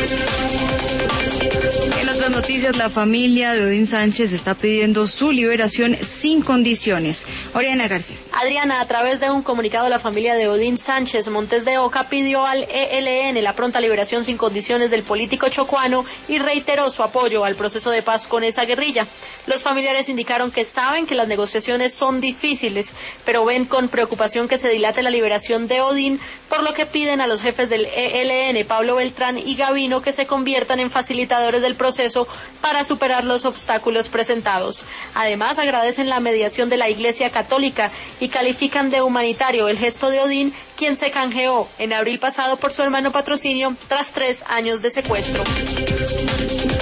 En otras noticias, la familia de Odín Sánchez está pidiendo su liberación sin condiciones. Oriana Garcés. Adriana, a través de un comunicado, la familia de Odín Sánchez Montes de Oca pidió al ELN la pronta liberación sin condiciones del político chocuano y reiteró su apoyo al proceso de paz con esa guerrilla. Los familiares indicaron que saben que las negociaciones son difíciles, pero ven con preocupación que se dilate la liberación de Odín, por lo que piden a los jefes del ELN, Pablo Beltrán y Gavino, que se conviertan en facilitadores del proceso para superar los obstáculos presentados. Además, agradecen la mediación de la Iglesia Católica y califican de humanitario el gesto de Odín, quien se canjeó en abril pasado por su hermano Patrocinio tras 3 años de secuestro.